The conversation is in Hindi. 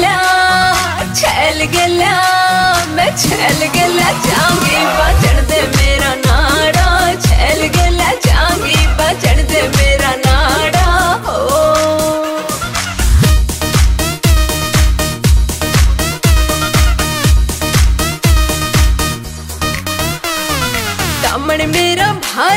गल्या मैं छैल गल्या जाऊंगी बाचड़ दे मेरा नाड़ा छैल